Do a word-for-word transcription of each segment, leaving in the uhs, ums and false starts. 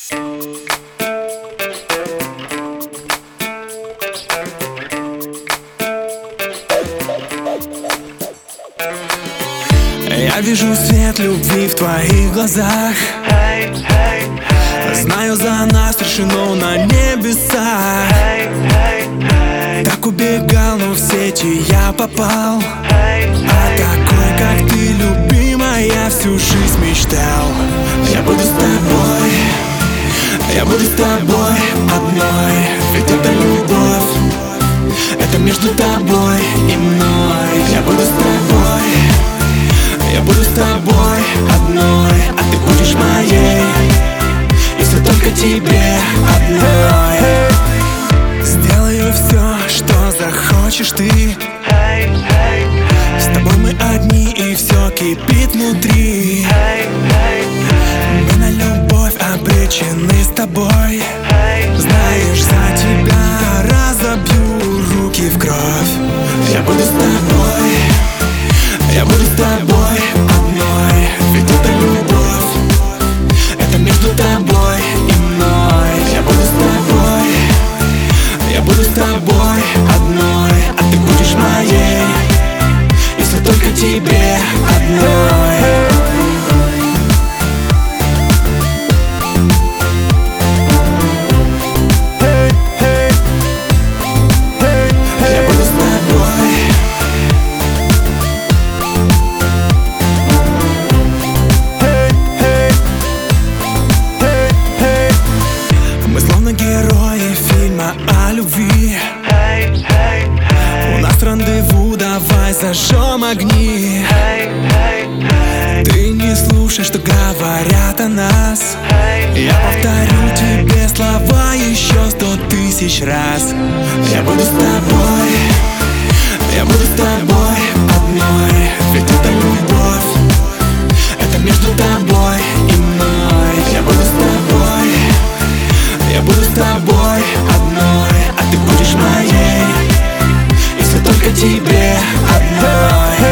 Я вижу свет любви в твоих глазах. Знаю, за нас решено на небесах. Так убегал, но в сети я попал. А такой, как ты, любимая, я всю жизнь мечтал. Я буду с тобой, я буду с тобой одной. Ведь это любовь, это между тобой и мной. Я буду с тобой, я буду с тобой одной. А ты будешь моей, если только тебе одной. Сделаю все, что захочешь ты. С тобой мы одни, и все кипит внутри. Мы на любовь обречены с тобой. Знаешь, за тебя разобью руки в кровь. Я буду с тобой, я буду с тобой одной. Ведь это любовь, это между тобой и мной. Я буду с тобой, я буду с тобой одной. А ты будешь моей, если только тебе одной. Герои фильма о любви. У нас рандеву, давай зажжем огни. Ты не слушай, что говорят о нас. Я повторю тебе слова еще сто тысяч раз. Я буду с тобой, я буду с тобой одной. Ведь это любовь, это между тобой и мной. Я буду с тобой, я буду с тобой одной. А ты будешь моей, если только тебе одной.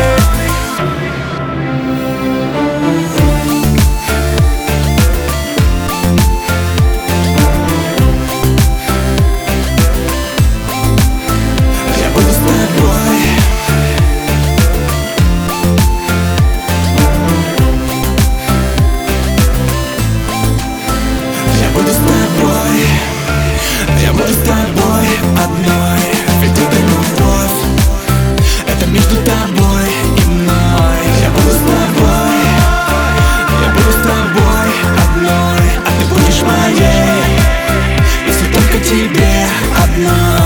Я буду с тобой, я буду с тобой, я буду с тобой одной. Ведь это любовь, это между тобой и мной. Я буду с тобой, я буду с тобой одной. А ты будешь моей, если только тебе одной.